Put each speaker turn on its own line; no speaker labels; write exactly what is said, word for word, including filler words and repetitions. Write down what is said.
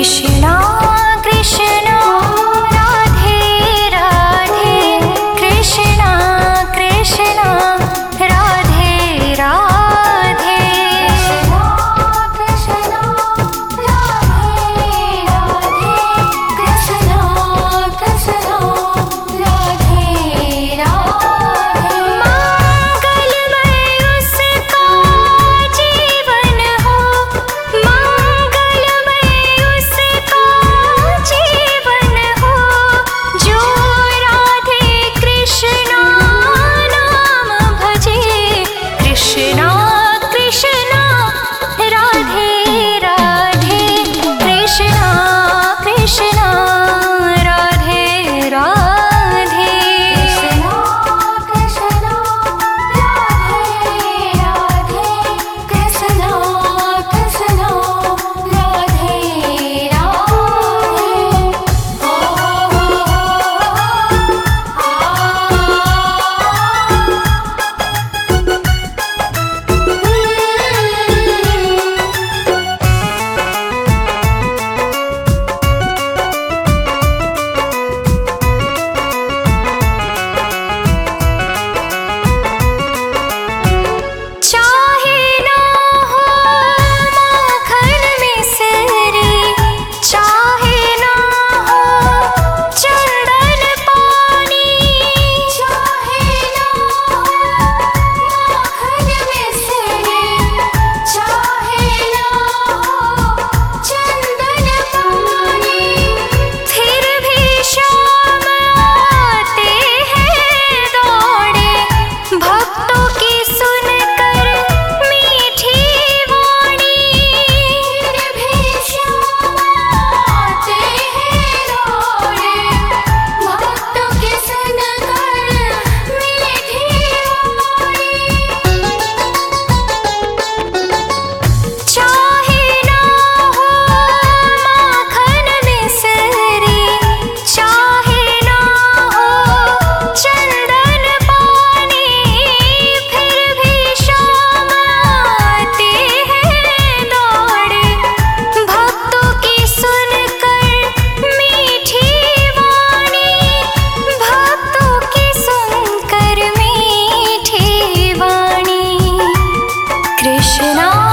कृष्णा कृष्णा राधे राधे कृष्णा कृष्णा राधे राधे कृष्णा राधे राधे कृष्णा कृष्णा राधे राधे मंगलमय उसका जीवन हो मंगलमय उसका जीवन हो जो राधे कृष्णा नाम भजे कृष्णा कृष्णा राधे राधे कृष्णा कृष्णा राधे राधे कृष्णा कृष्णा राधे राधे कृष्णा कृष्णा राधे चाहे ना हो माखन मिसरी चाहे ना हो चंदन पानी चाहे ना हो माखन मिसरी चाहे ना हो चंदन पानी फिर भी श्याम आते हैं दौड़े भक्तों की सुनकर मीठी वाणी फिर भी श्याम आते हैं दौड़े भक्तों की सुनकर मीठी वाणी चाहे ना हो माखन मिसरी चाहे ना हो चंदन पानी फिर भी श्याम आते हैं दौड़े भक्तों की सुनकर मीठी वाणी भक्तों की सुनकर मीठी वाणी कृष्णा